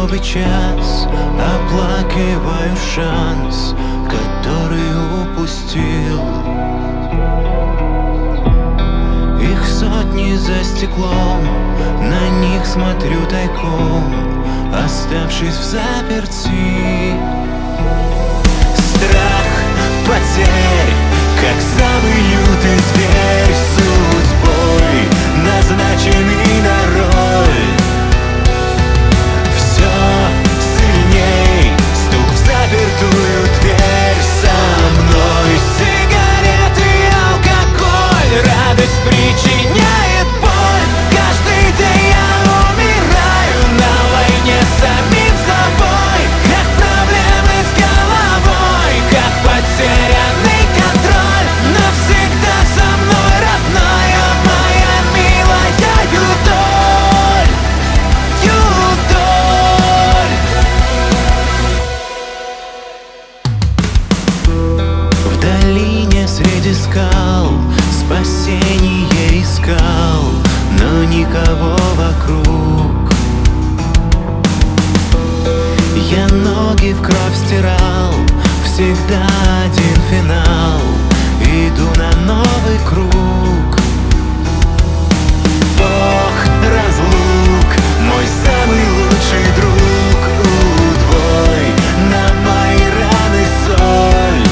новый час оплакиваю шанс, который упустил. Их сотни за стеклом, на них смотрю тайком, оставшись взаперти. Страх потерь, как самый лютый зверь, судьбой назначенный на роль. Все сильней стук в запертую дверь. Со мной сигареты, алкоголь, радость причиняет боль. Каждый день я умираю на войне с самим собой. Как проблемы с головой, как потерянный контроль. Навсегда со мной, родная моя милая юдоль, юдоль. В долине среди скал спасение искал, но никого вокруг. Я ноги в кровь стирал, всегда один финал. Иду на новый круг. Бог разлук, мой самый лучший друг. Удвой на мои раны соль.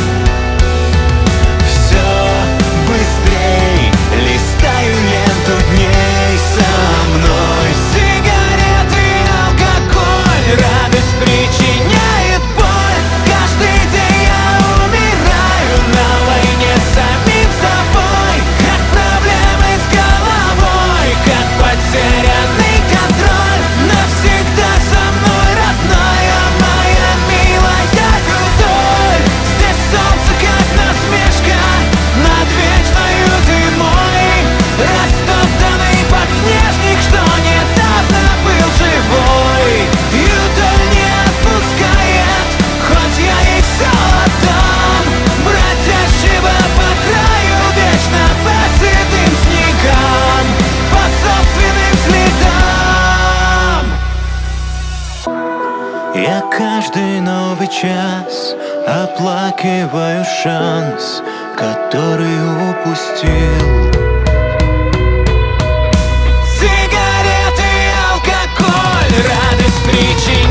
Все быстрей листаю ленту дней. Со мной сигареты, алкоголь, радость причиняет боль. Каждый день я умираю на войне с самим собой. Как проблемы с головой, как потерянный контроль. Навсегда со мной, родная моя милая юдоль. Здесь солнце как насмешка над вечною зимой. Растоптанный подснежник, что недавно был живой. Юдоль не отпускает, хоть я ей все отдам. Бродящего по краю вечно по седым снегам, по собственным следам. Я каждый новый час оплакиваю шанс, который упустил. Сигареты, алкоголь, радость причиняет